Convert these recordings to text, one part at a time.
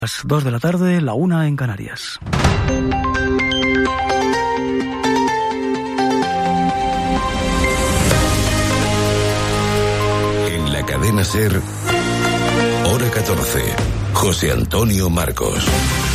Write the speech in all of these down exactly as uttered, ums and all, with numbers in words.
Las dos de la tarde, la una en Canarias. En la cadena SER, hora catorce, José Antonio Marcos.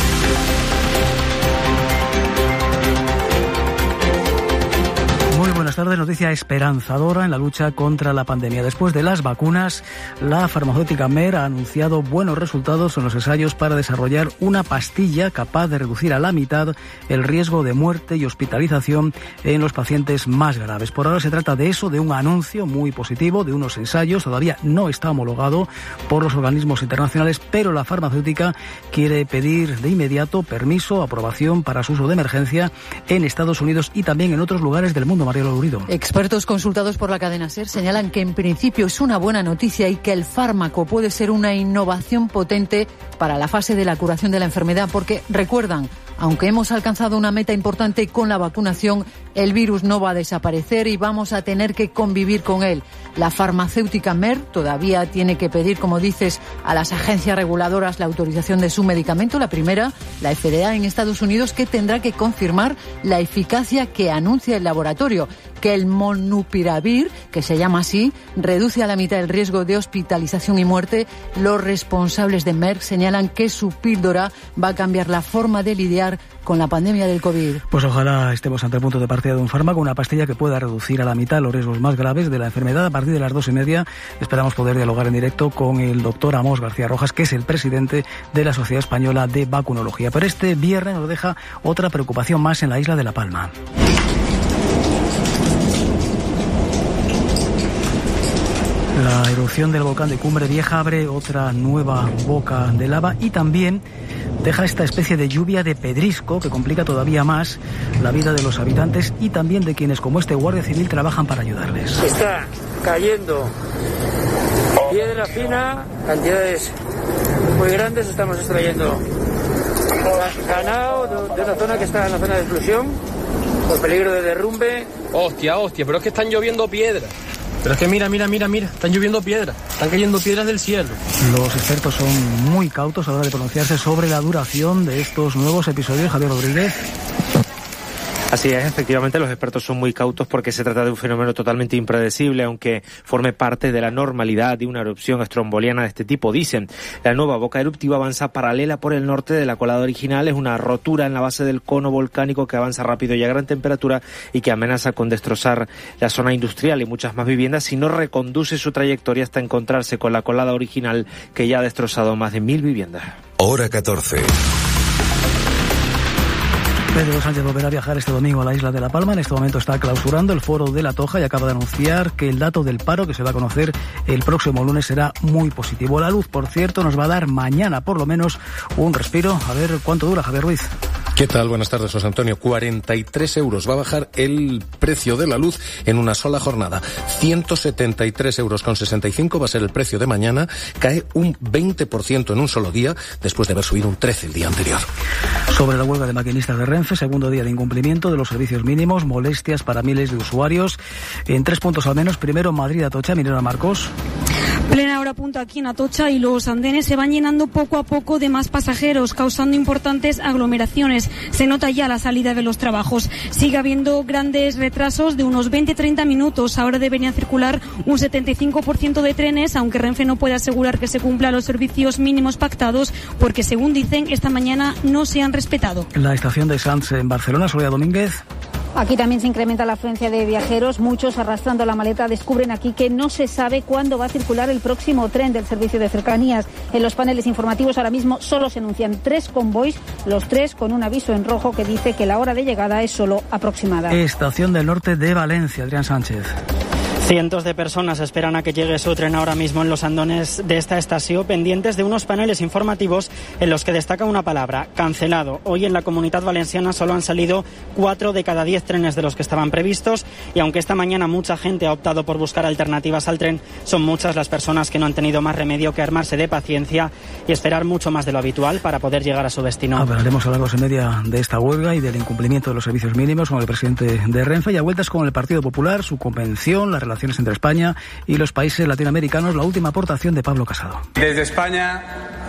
Muy buenas tardes. Noticia esperanzadora en la lucha contra la pandemia. Después de las vacunas, la farmacéutica Merck ha anunciado buenos resultados en los ensayos para desarrollar una pastilla capaz de reducir a la mitad el riesgo de muerte y hospitalización en los pacientes más graves. Por ahora se trata de eso, de un anuncio muy positivo, de unos ensayos. Todavía no está homologado por los organismos internacionales, pero la farmacéutica quiere pedir de inmediato permiso, aprobación para su uso de emergencia en Estados Unidos y también en otros lugares del mundo. María Lourido. Expertos consultados por la cadena SER señalan que en principio es una buena noticia y que el fármaco puede ser una innovación potente para la fase de la curación de la enfermedad, porque recuerdan, aunque hemos alcanzado una meta importante con la vacunación, el virus no va a desaparecer y vamos a tener que convivir con él. La farmacéutica Merck todavía tiene que pedir, como dices, a las agencias reguladoras la autorización de su medicamento. La primera, la F D A en Estados Unidos, que tendrá que confirmar la eficacia que anuncia el laboratorio, que el molnupiravir, que se llama así, reduce a la mitad el riesgo de hospitalización y muerte. Los responsables de Merck señalan que su píldora va a cambiar la forma de lidiar con la pandemia del COVID. Pues ojalá estemos ante el punto de partida de un fármaco, una pastilla que pueda reducir a la mitad los riesgos más graves de la enfermedad. A partir de las dos y media esperamos poder dialogar en directo con el doctor Amos García Rojas, que es el presidente de la Sociedad Española de Vacunología. Pero este viernes nos deja otra preocupación más en la isla de La Palma. La erupción del volcán de Cumbre Vieja abre otra nueva boca de lava y también deja esta especie de lluvia de pedrisco que complica todavía más la vida de los habitantes y también de quienes, como este guardia civil, trabajan para ayudarles. Está cayendo piedra fina, cantidades muy grandes, estamos extrayendo ganado de una zona que está en la zona de exclusión por peligro de derrumbe. Hostia, hostia, pero es que están lloviendo piedras. Pero es que mira, mira, mira, mira, están lloviendo piedras, están cayendo piedras del cielo. Los expertos son muy cautos a la hora de pronunciarse sobre la duración de estos nuevos episodios. Javier Rodríguez. Así es, efectivamente los expertos son muy cautos porque se trata de un fenómeno totalmente impredecible, aunque forme parte de la normalidad de una erupción estromboliana de este tipo. Dicen, la nueva boca eruptiva avanza paralela por el norte de la colada original, es una rotura en la base del cono volcánico que avanza rápido y a gran temperatura y que amenaza con destrozar la zona industrial y muchas más viviendas si no reconduce su trayectoria hasta encontrarse con la colada original que ya ha destrozado más de mil viviendas. Hora catorce. Pedro Sánchez volverá a viajar este domingo a la isla de La Palma. En este momento está clausurando el foro de La Toja y acaba de anunciar que el dato del paro que se va a conocer el próximo lunes será muy positivo. La luz, por cierto, nos va a dar mañana por lo menos un respiro. A ver cuánto dura, Javier Ruiz. ¿Qué tal? Buenas tardes, José Antonio. cuarenta y tres euros va a bajar el precio de la luz en una sola jornada. ciento setenta y tres euros con sesenta y cinco va a ser el precio de mañana. Cae un veinte por ciento en un solo día, después de haber subido un trece por ciento el día anterior. Sobre la huelga de maquinistas de Renfe, segundo día de incumplimiento de los servicios mínimos, molestias para miles de usuarios. En tres puntos al menos. Primero, Madrid-Atocha, Minerva Marcos. Plena hora punto aquí en Atocha y los andenes se van llenando poco a poco de más pasajeros, causando importantes aglomeraciones. Se nota ya la salida de los trabajos. Sigue habiendo grandes retrasos de unos veinte a treinta minutos. Ahora deberían circular un setenta y cinco por ciento de trenes, aunque Renfe no puede asegurar que se cumplan los servicios mínimos pactados, porque según dicen, esta mañana no se han respetado. La estación de Sants en Barcelona, Soledad Domínguez. Aquí también se incrementa la afluencia de viajeros. Muchos, arrastrando la maleta, descubren aquí que no se sabe cuándo va a circular el próximo tren del servicio de cercanías. En los paneles informativos ahora mismo solo se anuncian tres convoys, los tres con un aviso en rojo que dice que la hora de llegada es solo aproximada. Estación del Norte de Valencia, Adrián Sánchez. Cientos de personas esperan a que llegue su tren ahora mismo en los andones de esta estación, pendientes de unos paneles informativos en los que destaca una palabra: cancelado. Hoy en la Comunidad Valenciana solo han salido cuatro de cada diez trenes de los que estaban previstos, y aunque esta mañana mucha gente ha optado por buscar alternativas al tren, son muchas las personas que no han tenido más remedio que armarse de paciencia y esperar mucho más de lo habitual para poder llegar a su destino. Hablaremos a largos y media de esta huelga y del incumplimiento de los servicios mínimos con el presidente de Renfe, y a vueltas con el Partido Popular, su convención, la relación entre España y los países latinoamericanos. La última aportación de Pablo Casado. Desde España